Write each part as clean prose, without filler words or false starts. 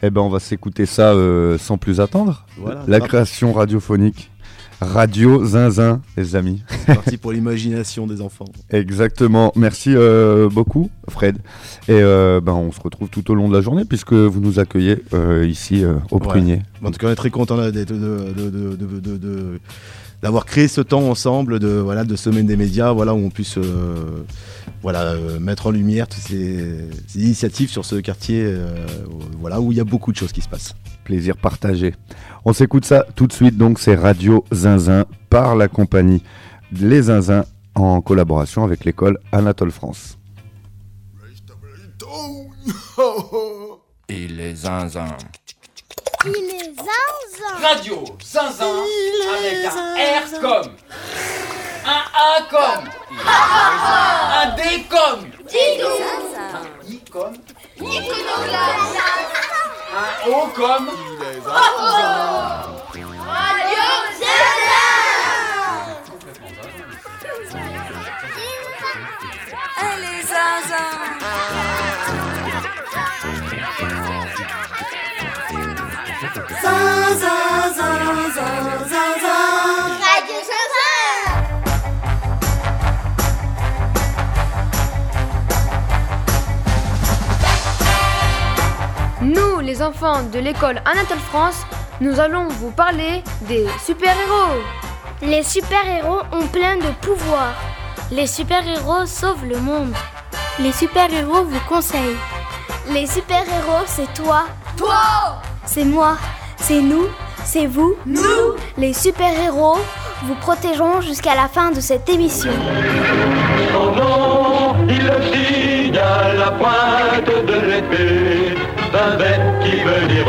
Eh ben, on va s'écouter ça sans plus attendre. Voilà, la création radiophonique. Radio Zinzin, les amis. C'est parti pour l'imagination des enfants. Exactement. Merci beaucoup, Fred. Et on se retrouve tout au long de la journée puisque vous nous accueillez ici au Prunier. En tout cas, on est très content d'avoir créé ce temps ensemble de Semaine des médias, où on puisse mettre en lumière toutes ces initiatives sur ce quartier où il y a beaucoup de choses qui se passent. Plaisir partagé. On s'écoute ça tout de suite, donc c'est Radio Zinzin par la compagnie Les Zinzins en collaboration avec l'école Anatole France. Et les Zinzins. Il est zinzin. Radio Zinzin avec un R comme, un A comme, un D comme, un I comme, un O comme. Radio Et les zinzins. Radio Zinzin. Nous, les enfants de l'école Anatole France, nous allons vous parler des super-héros. Les super-héros ont plein de pouvoirs. Les super-héros sauvent le monde. Les super-héros vous conseillent. Les super-héros, c'est toi. Toi. C'est moi. C'est nous. C'est vous. Nous. Les super-héros vous protégeront jusqu'à la fin de cette émission. Son nom, il le signe à la pointe de l'épée d'un bête qui veut dire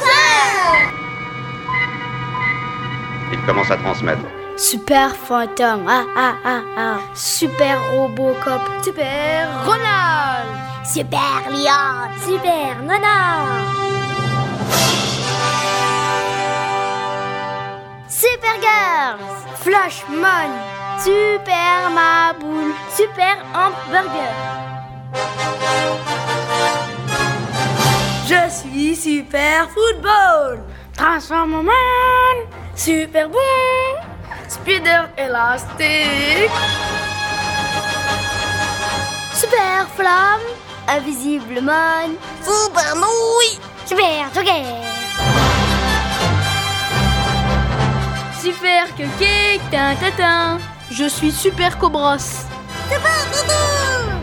Il commence à transmettre. Super fantôme. Super Robocop. Super Ronald. Super Lion. Super Nana. Super Girls. Flashman. Super Maboule. Super Hamburger. Je suis Super Football. Transformer. Super bon. Spider élastique. Super flamme. Invisible man. Super nouille. Super joker. Super cupcake. Tintin. Je suis Super Cobras. Super doudou.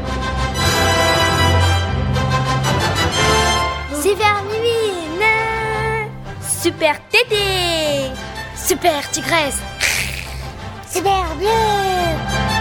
Super Mimine. Super Tété. Super Tigresse. Super bleu.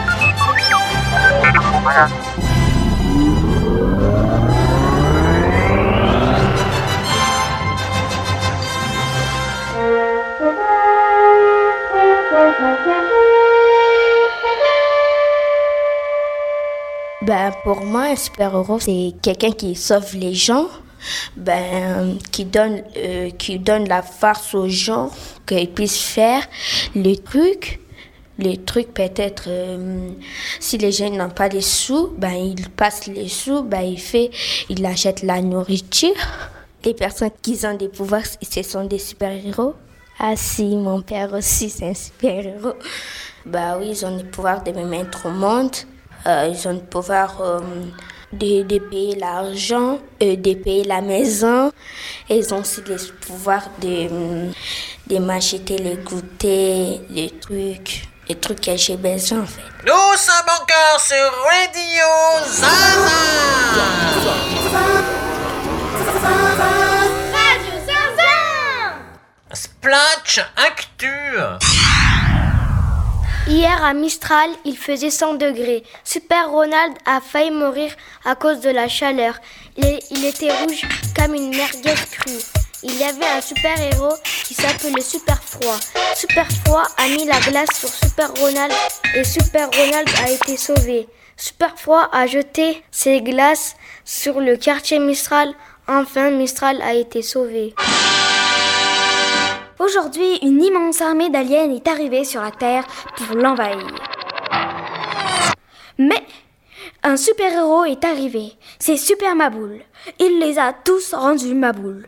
Pour moi, un super-héros, c'est quelqu'un qui sauve les gens, qui donne la force aux gens, qu'ils puissent faire les trucs peut-être, si les gens n'ont pas les sous, ils passent les sous, ils achètent la nourriture. Les personnes qui ont des pouvoirs, ce sont des super-héros. Ah si, mon père aussi, c'est un super-héros. Oui, ils ont le pouvoir de me mettre au monde. Ils ont le pouvoir de payer l'argent, de payer la maison. Et ils ont aussi le pouvoir de m'acheter les goûters, les trucs que j'ai besoin en fait. Nous sommes encore sur Radio Zinzin. Radio Zinzin. Splash Actu. Hier à Mistral, il faisait 100 degrés. Super Ronald a failli mourir à cause de la chaleur. Il était rouge comme une merguez crue. Il y avait un super-héros qui s'appelait Super Froid. Super Froid a mis la glace sur Super Ronald et Super Ronald a été sauvé. Super Froid a jeté ses glaces sur le quartier Mistral. Enfin, Mistral a été sauvé. Aujourd'hui, une immense armée d'aliens est arrivée sur la Terre pour l'envahir. Mais Un super-héros est arrivé. C'est Super Maboule. Il les a tous rendus maboules.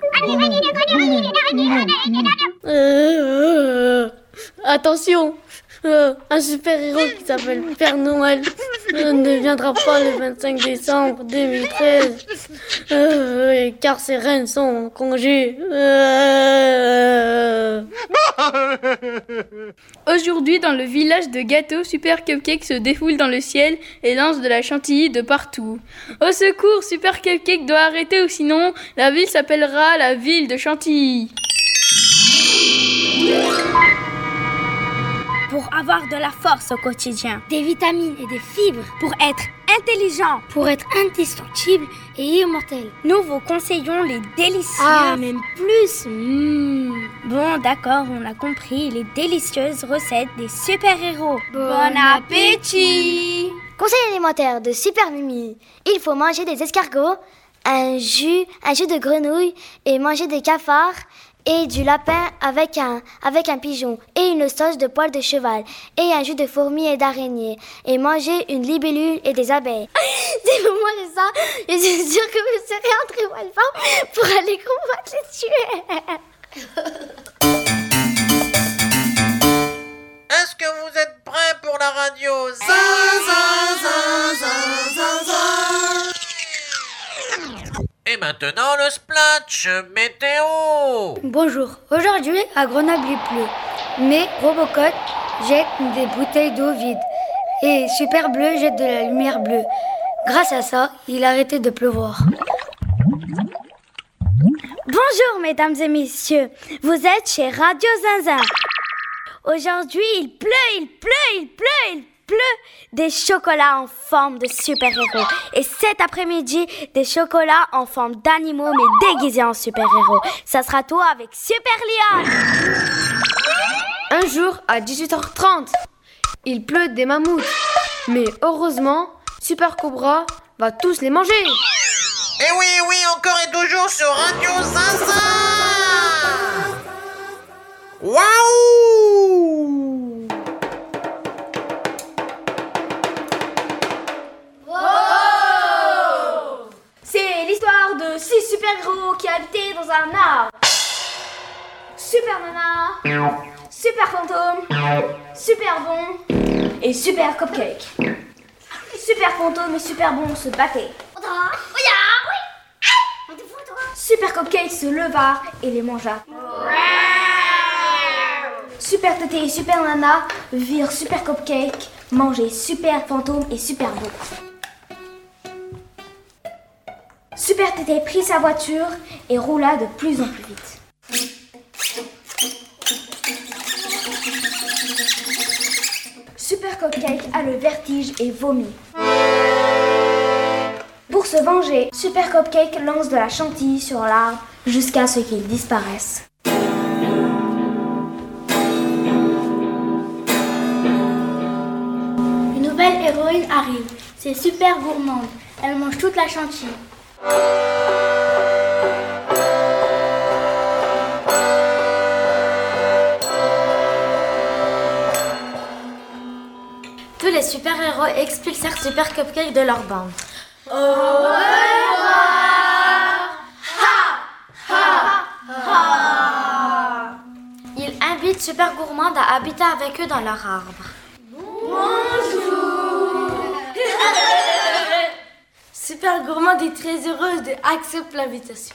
Attention, un super-héros qui s'appelle Père Noël ne viendra pas le 25 décembre 2013 car ses reines sont en congé. Aujourd'hui, dans le village de Gâteau, Super Cupcake se défoule dans le ciel et lance de la chantilly de partout. Au secours, Super Cupcake doit arrêter ou sinon la ville s'appellera la ville de Chantilly. Pour avoir de la force au quotidien, des vitamines et des fibres, pour être intelligent, pour être indestructible et immortel. Nous vous conseillons les délicieuses... Ah, même plus. Bon, d'accord, on a compris, les délicieuses recettes des super-héros. Bon appétit. Conseil alimentaire de Super Mimi. Il faut manger des escargots, un jus de grenouille et manger des cafards et du lapin avec un pigeon et une sauce de poil de cheval et un jus de fourmi et d'araignée et manger une libellule et des abeilles. Si vous mangez ça, je suis sûre que vous serez en très bonne forme pour aller combattre les tuer. Est-ce que vous êtes prêts pour la radio? Et maintenant le splash météo. Bonjour, aujourd'hui à Grenoble il pleut, mais Robocop jette des bouteilles d'eau vides et Super Bleu jette de la lumière bleue. Grâce à ça, il a arrêté de pleuvoir. Bonjour mesdames et messieurs, vous êtes chez Radio Zinzin. Aujourd'hui il pleut des chocolats en forme de super-héros. Et cet après-midi, des chocolats en forme d'animaux mais déguisés en super-héros. Ça sera toi avec Super Liane. Un jour, à 18h30, il pleut des mammouths. Mais heureusement, Super Cobra va tous les manger. Et oui, encore et toujours sur Radio Zinzin. Waouh! C'est l'histoire de 6 super-héros qui habitaient dans un arbre. Super Nana, Super Fantôme, Super Bon et Super Cupcake. Super Fantôme et Super Bon se battaient. Super Cupcake se leva et les mangea. Super Tété et Super Nana virent Super Cupcake manger Super Fantôme et Super Bon. Super Tété prit sa voiture et roula de plus en plus vite. Super Cupcake a le vertige et vomit. Pour se venger, Super Cupcake lance de la chantilly sur l'arbre jusqu'à ce qu'il disparaisse. Une nouvelle héroïne arrive, c'est Super Gourmande. Elle mange toute la chantilly. Tous les super-héros expulsèrent Super Cupcake de leur bande. Au revoir! Ils invitent Super Gourmande à habiter avec eux dans leur arbre. Bonjour! Super Gourmande est très heureuse d'accepter l'invitation.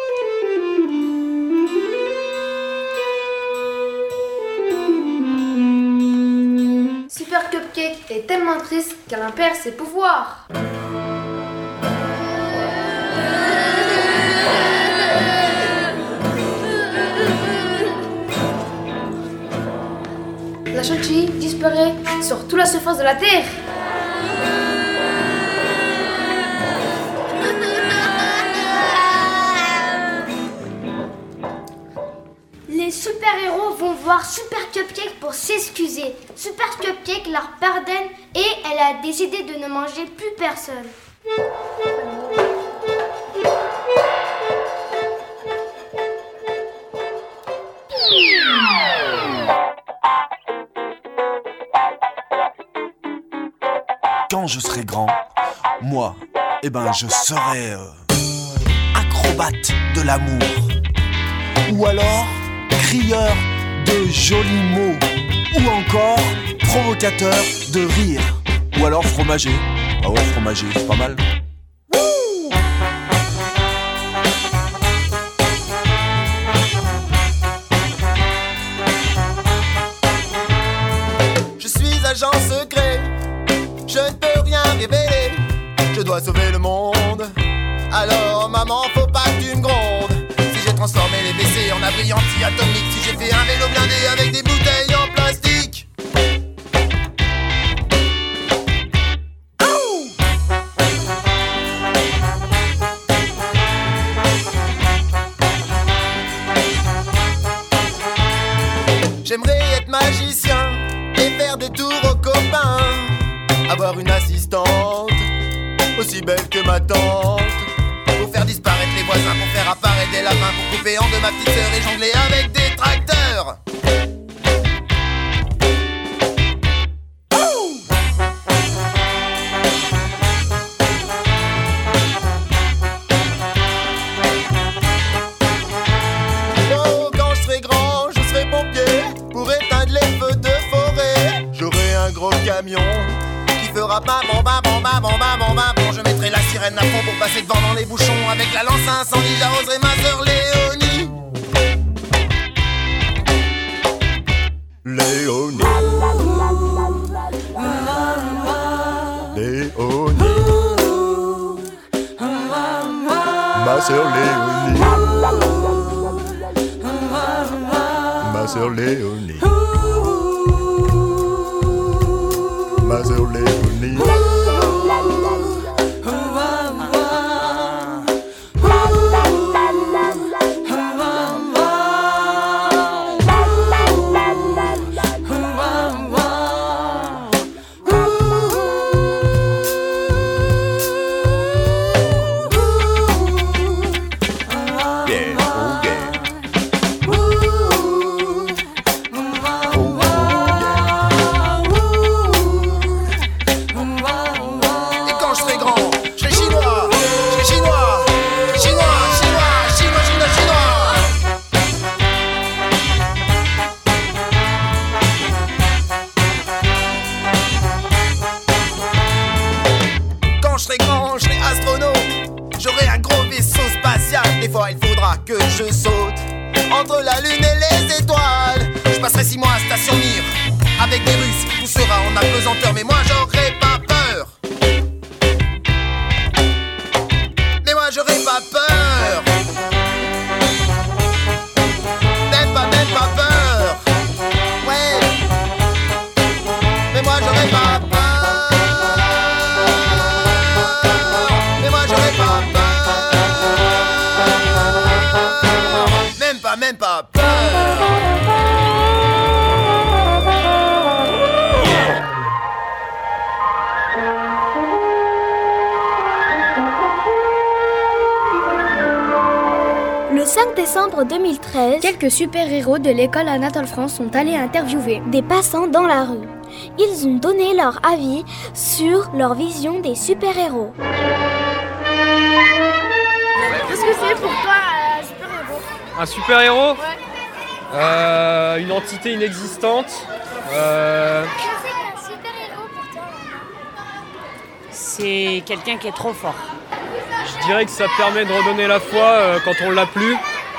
Super Cupcake est tellement triste qu'elle en perd ses pouvoirs. La chantilly disparaît sur toute la surface de la Terre. Les super-héros vont voir Super Cupcake pour s'excuser. Super Cupcake leur pardonne et elle a décidé de ne manger plus personne. Quand je serai grand, moi, je serais acrobate de l'amour. Ou alors crieur de jolis mots. Ou encore provocateur de rire. Ou alors fromager. Ah ouais, fromager, c'est pas mal. Je suis agent secret, je ne peux rien révéler. Je dois sauver le monde. Alors maman, faut pas que tu me grondes. Si j'ai transformé les WC en abri anti-atomique, si j'ai fait un vélo blindé avec des bouteilles en plastique. J'aimerais être magicien et faire des tours aux copains. Avoir une assistante aussi belle que ma tante. Pour faire disparaître les voisins, pour faire apparaître des lapins, pour couper en deux ma petite sœur et jongler avec des tracteurs. Oh, quand je serai grand, je serai pompier pour éteindre les feux de forêt. J'aurai un gros camion qui fera bam bam bam bam bam bam bam. Je mettrai la sirène à fond pour passer devant dans les bouchons. Avec la lance incendie, j'arroserai ma sœur Léonie. Léonie. Léonie. Ma sœur Léonie. Ma sœur Léonie. Ma sœur Léonie. Que je saute entre la lune et les étoiles. Je passerai 6 mois à Station Mir avec des Russes, tout sera en apesanteur. Mais moi j'aurai pas peur. Mais moi j'aurai pas peur. Même pas peur. Ouais. Mais moi j'aurai pas peur. Mais moi j'aurai pas peur. Même pas peur. Le 5 décembre 2013, quelques super-héros de l'école Anatole France sont allés interviewer des passants dans la rue. Ils ont donné leur avis sur leur vision des super-héros. Qu'est-ce que c'est pour toi un super-héros? Ouais. Une entité inexistante. Qu'est-ce que c'est qu'un super-héros pour toi? C'est quelqu'un qui est trop fort. Je dirais que ça permet de redonner la foi quand on l'a plus.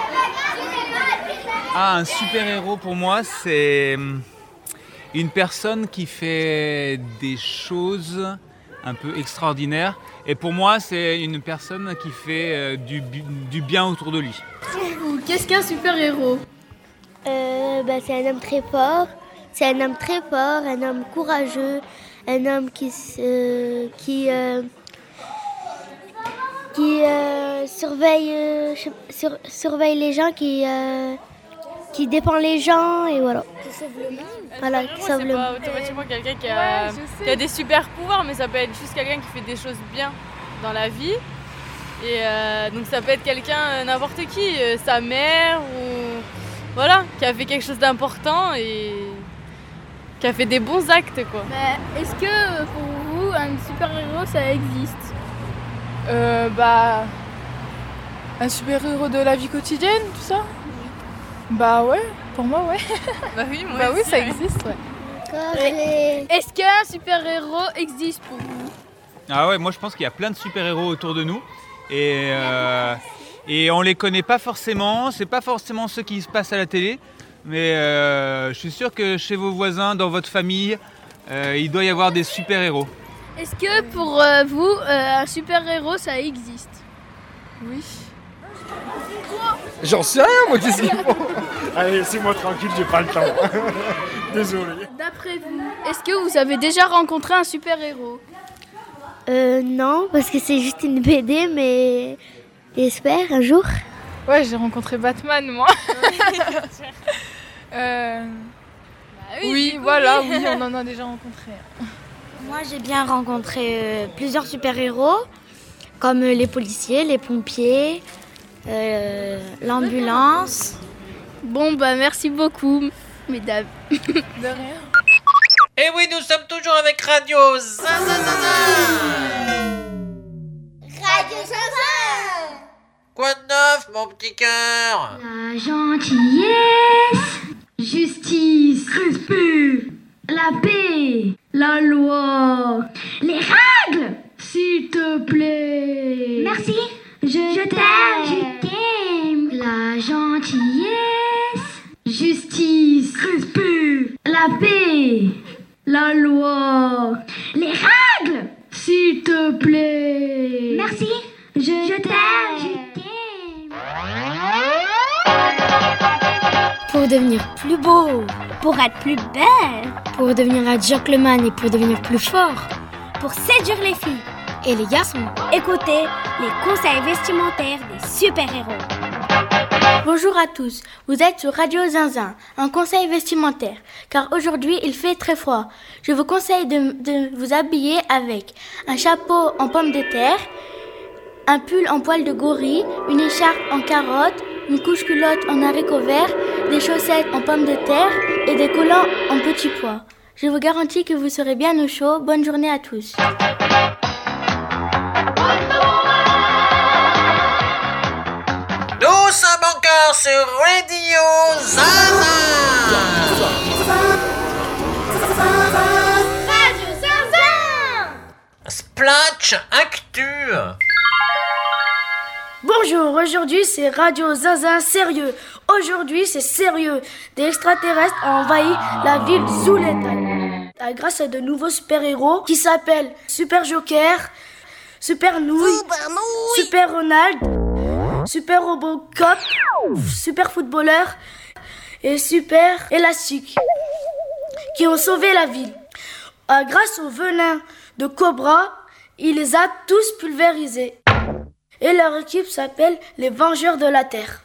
Ah, un super-héros pour moi, c'est une personne qui fait des choses un peu extraordinaires. Et pour moi, c'est une personne qui fait du bien autour de lui. Qu'est-ce qu'un super-héros? C'est un homme très fort. C'est un homme très fort, un homme courageux, un homme qui surveille les gens, qui défend les gens et voilà. Qui sauve le monde. Voilà, qui sauve le monde. C'est pas automatiquement quelqu'un qui a des super pouvoirs, mais ça peut être juste quelqu'un qui fait des choses bien dans la vie. Et donc ça peut être quelqu'un, n'importe qui, sa mère ou voilà, qui a fait quelque chose d'important et qui a fait des bons actes quoi. Est-ce que pour vous un super-héros ça existe? Un super-héros de la vie quotidienne, tout ça. Bah ouais, pour moi ouais. Bah oui, moi bah aussi, oui, ça ouais. existe, ouais. Est-ce qu'un super-héros existe pour vous? Ah ouais, moi je pense qu'il y a plein de super-héros autour de nous et on les connaît pas forcément, c'est pas forcément ceux qui se passent à la télé, mais je suis sûr que chez vos voisins, dans votre famille, il doit y avoir des super-héros. Est-ce que pour vous, un super-héros ça existe? Oui. J'en sais rien, moi, qu'est-ce qu'il faut? Allez, laissez-moi tranquille, j'ai pas le temps. Désolé. D'après vous, est-ce que vous avez déjà rencontré un super-héros? Non, parce que c'est juste une BD, mais j'espère un jour. Ouais, j'ai rencontré Batman, moi. Oui, voilà, oui, on en a déjà rencontré. Moi, j'ai bien rencontré plusieurs super-héros, comme les policiers, les pompiers, l'ambulance. Bon, bah merci beaucoup, mesdames. De rien. Et oui, nous sommes toujours avec Radio Zinzin. Radio Zinzin. Quoi de neuf, mon petit cœur? La gentillesse, justice, respect, la paix, la loi, les règles, s'il te plaît. Merci. Je t'aime. La gentillesse, justice, respect, la paix, la loi, les règles, s'il te plaît. Merci. Je t'aime. Pour devenir plus beau, Pour être plus belle, pour devenir un gentleman et pour devenir plus fort. pour séduire les filles. Et les garçons. Écoutez les conseils vestimentaires des super-héros. Bonjour à tous, vous êtes sur Radio Zinzin, un conseil vestimentaire, car aujourd'hui il fait très froid. Je vous conseille de vous habiller avec un chapeau en pomme de terre, un pull en poil de gorille, une écharpe en carotte, une couche culotte en haricot vert, des chaussettes en pomme de terre et des collants en petits pois. Je vous garantis que vous serez bien au chaud. Bonne journée à tous. Nous sommes encore sur Radio Zinzin. Radio Zinzin. Splatch Actu. Bonjour, aujourd'hui c'est Radio Zinzin sérieux. Aujourd'hui c'est sérieux. Des extraterrestres ont envahi la ville Zuleta grâce à de nouveaux super-héros qui s'appellent Super Joker, Super Nouille, Super Ronald, Super Robocop, Super Footballeur et Super Élastique qui ont sauvé la ville. Grâce au venin de Cobra, il les a tous pulvérisés. Et leur équipe s'appelle les Vengeurs de la Terre.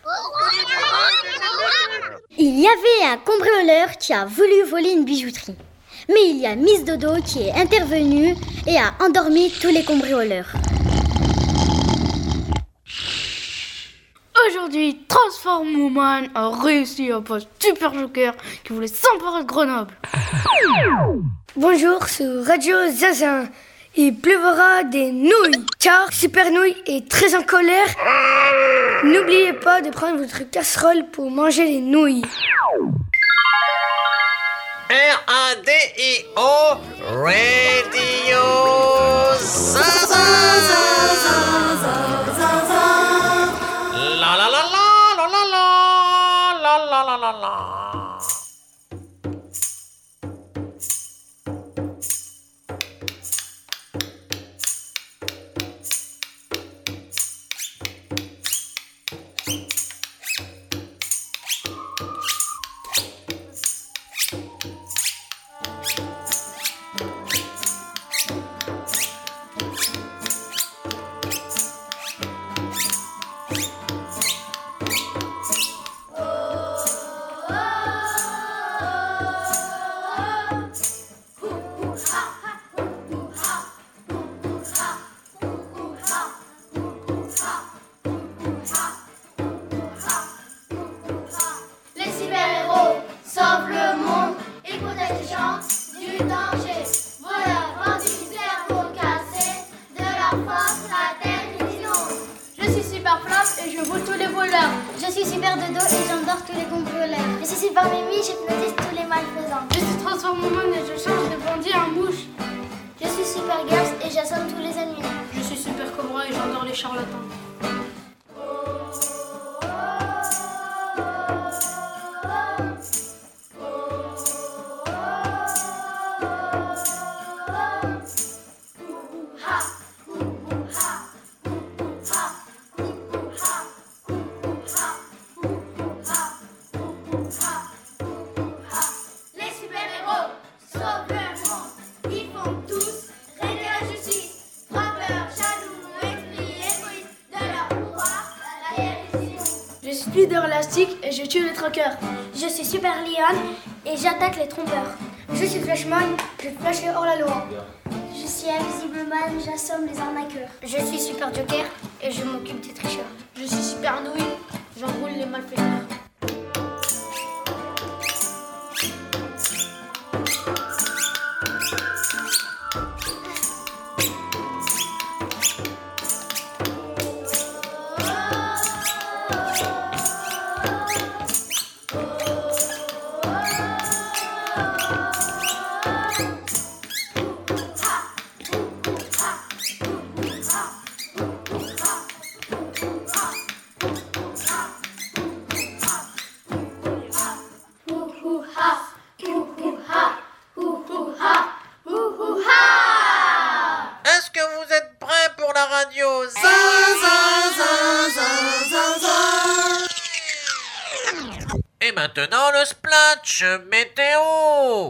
Il y avait un cambrioleur qui a voulu voler une bijouterie. Mais il y a Miss Dodo qui est intervenue et a endormi tous les cambrioleurs. Aujourd'hui, Transform Woman a réussi à passer Super Joker qui voulait s'emparer de Grenoble. Bonjour sur Radio Zinzin. Il pleuvra des nouilles, car Super Nouille est très en colère. N'oubliez pas de prendre votre casserole pour manger les nouilles. R-A-D-I-O Radio Zinzin. La la la la la la la la la la la. tous les cambrioleurs. Je suis Super Mimi, j'hypnotise tous les malfaisants. Je suis Transformwoman et je change de bandit en mouche. Je suis Super Girls et j'assomme tous les ennemis. Je suis Super Cobra et j'endors les charlatans. Spider élastique et je tue les traqueurs. Je suis Super Leon et j'attaque les trompeurs. Je suis Flashman, je flash les hors-la-loi. Je suis Invisible Man, j'assomme les arnaqueurs. Je suis Super Joker et je m'occupe des tricheurs. Je suis Super Nouille, j'enroule les malfaiteurs. Est-ce que vous êtes prêts pour la radio? Et maintenant le splash météo.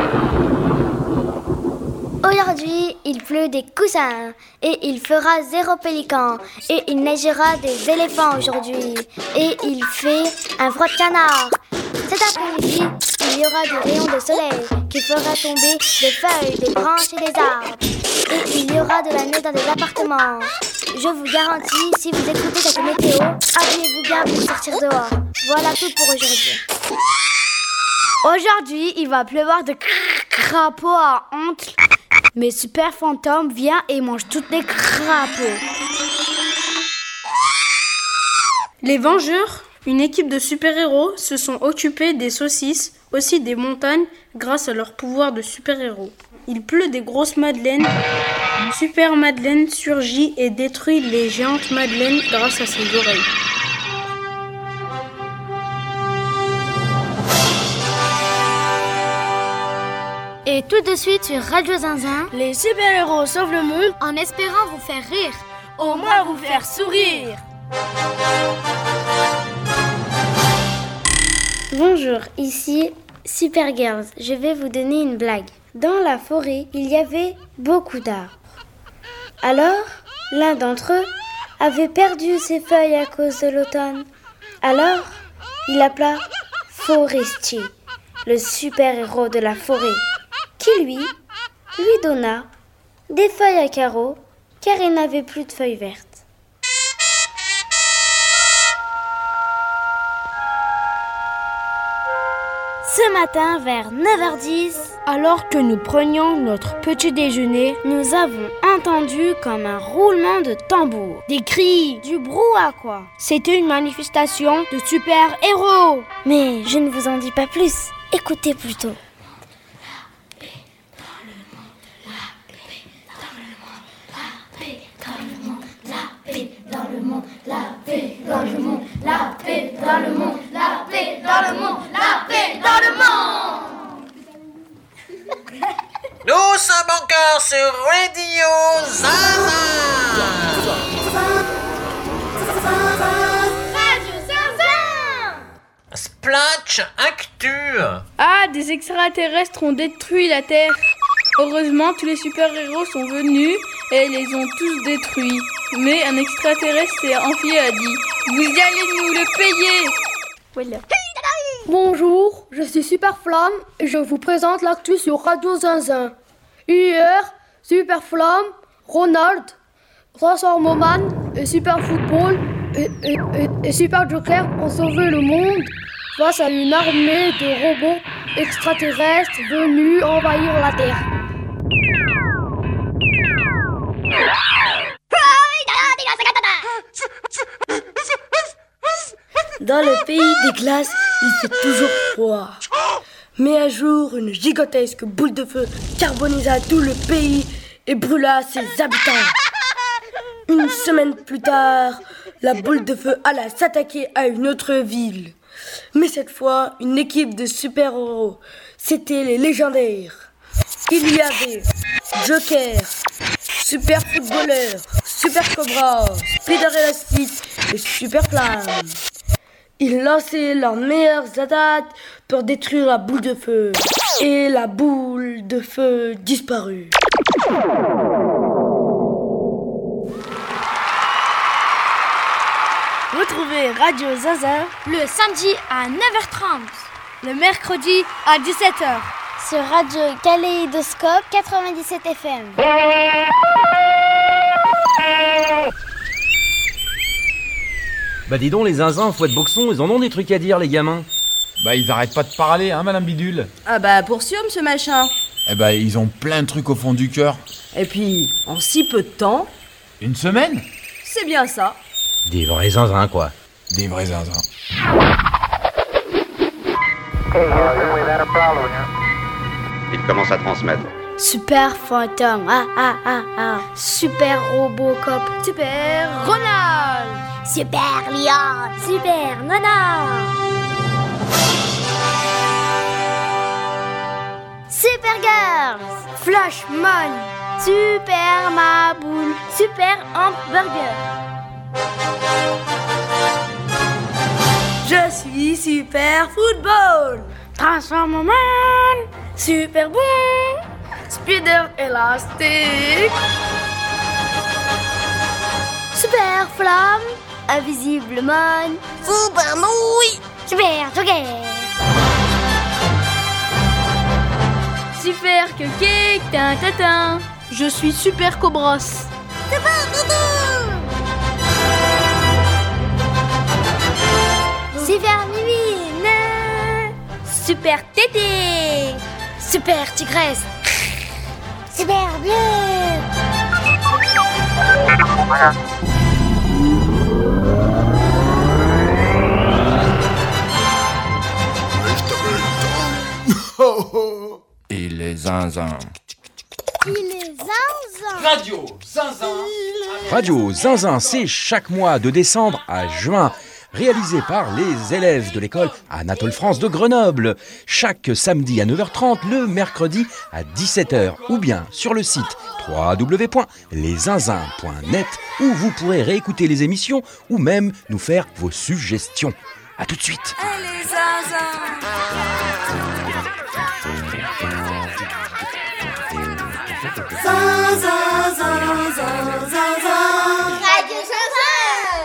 Aujourd'hui, il pleut des coussins et il fera 0 pélican et il neigera des éléphants aujourd'hui et il fait un froid de canard. Cet après-midi, il y aura des rayons de soleil qui fera tomber des feuilles, des branches et des arbres et il y aura de la neige dans des appartements. Je vous garantis, si vous écoutez cette météo, habillez-vous bien pour sortir dehors. Voilà tout pour aujourd'hui. Aujourd'hui, il va pleuvoir de crapauds à honte. Mais Super Fantôme vient et mange toutes les crapauds. Les Vengeurs, une équipe de super-héros, se sont occupés des saucisses, aussi des montagnes, grâce à leur pouvoir de super-héros. Il pleut des grosses madeleines. Super Madeleine surgit et détruit les géantes madeleines grâce à ses oreilles. Et tout de suite sur Radio Zinzin, les super-héros sauvent le monde en espérant vous faire rire, au moins vous faire sourire. Bonjour, ici Super Girls. Je vais vous donner une blague. Dans la forêt, il y avait beaucoup d'arbres. Alors, l'un d'entre eux avait perdu ses feuilles à cause de l'automne. Alors, il appela Forestier, le super-héros de la forêt, qui lui donna des feuilles à carreaux, car il n'avait plus de feuilles vertes. Ce matin, vers 9h10, alors que nous prenions notre petit déjeuner, nous avons entendu comme un roulement de tambour. Des cris, du brouhaha quoi. C'était une manifestation de super-héros. Mais je ne vous en dis pas plus. Écoutez plutôt. Nous sommes encore sur Radio Zinzin. Radio Zinzin. Splash Actu. Ah, des extraterrestres ont détruit la Terre. Heureusement, tous les super-héros sont venus et les ont tous détruits. Mais un extraterrestre s'est enfui et a dit « Vous allez nous le payer !» Voilà. Bonjour, je suis Super Flamme et je vous présente l'actu sur Radio Zinzin. Hier, Super Flamme, Ronald, Transformwoman et Super Football et Super Joker ont sauvé le monde face à une armée de robots extraterrestres venus envahir la Terre. Dans le pays des glaces, il fait toujours froid. Mais un jour, une gigantesque boule de feu carbonisa tout le pays et brûla ses habitants. Une semaine plus tard, la boule de feu alla s'attaquer à une autre ville. Mais cette fois, une équipe de super-héros. C'était les légendaires. Il y avait Joker, Super Footballeur, Super Cobra, Spider Elastique et Super Flamme. Ils lançaient leurs meilleures attaques pour détruire la boule de feu. Et la boule de feu disparut. Retrouvez Radio Zinzin le samedi à 9h30, le mercredi à 17h sur Radio Kaléidoscope 97 FM. Bah dis donc les zinzins, faut être boxon, ils en ont des trucs à dire les gamins. Bah ils arrêtent pas de parler, hein madame Bidule. Ah bah pour sûr monsieur machin. Eh bah ils ont plein de trucs au fond du cœur. Et puis, en si peu de temps... Une semaine ? C'est bien ça. Des vrais zinzins quoi. Des vrais zinzins. Il commence à transmettre. Super Fantôme, Super Robocop, Super Ronald, Super Lion, Super Nana, Super Girls, Flashman, Super Maboule, Super Hamburger. Je suis Super Football, Transformer, Super Bon, Spider Elastique, Super Flamme, Invisible Man, Super Nouille, Super Joker, Super Cupcake, tin. Je suis Super Cobras. Super Doudou, Super Mimine, Super Tété, Super Tigresse, Super Bleu. Et les zinzins. Radio Zinzin. Radio Zinzin, c'est chaque mois de décembre à juin. Réalisé par les élèves de l'école Anatole France de Grenoble. Chaque samedi à 9h30, le mercredi à 17h. Ou bien sur le site www.leszinzins.net où vous pourrez réécouter les émissions ou même nous faire vos suggestions. A tout de suite. les zinzins. Radio Zinzin.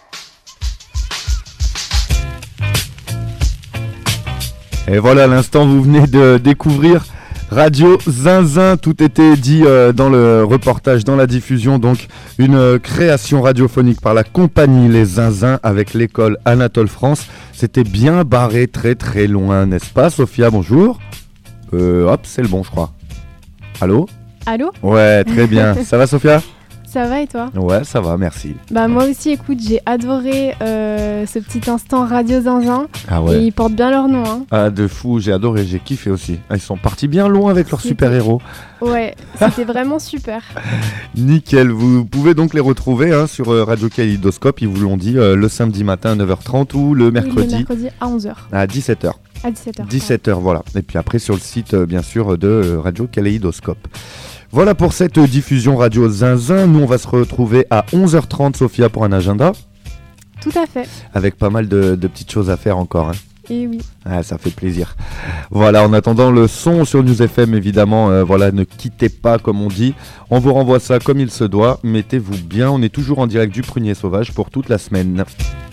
Et voilà, à l'instant, vous venez de découvrir Radio Zinzin. Tout était dit dans le reportage, dans la diffusion. Donc, une création radiophonique par la compagnie Les Zinzins avec l'école Anatole France. C'était bien barré, très très loin, n'est-ce pas, Sophia? Bonjour. Hop, c'est le bon, je crois. Allô? Allô? Ouais, très bien. Ça va, Sophia? Ça va et toi? Ouais, ça va, merci. Bah moi aussi, écoute, j'ai adoré ce petit instant Radio Zinzin. Ah ouais. Et ils portent bien leur nom. Hein. Ah, de fou, j'ai adoré, j'ai kiffé aussi. Ils sont partis bien loin avec leurs super-héros. Ouais, c'était vraiment super. Nickel, vous pouvez donc les retrouver sur Radio Kaléidoscope, ils vous l'ont dit, le samedi matin à 9h30 ou le mercredi. Le mercredi à 11h. À 17h. À 17h. 17h, voilà. Et puis après sur le site, bien sûr, de Radio Kaléidoscope. Voilà pour cette diffusion Radio Zinzin. Nous, on va se retrouver à 11h30, Sophia, pour un agenda. Tout à fait. Avec pas mal de petites choses à faire encore. Et oui. Ah, ça fait plaisir. Voilà, en attendant le son sur News FM, évidemment, voilà, ne quittez pas, comme on dit. On vous renvoie ça comme il se doit. Mettez-vous bien. On est toujours en direct du Prunier Sauvage pour toute la semaine.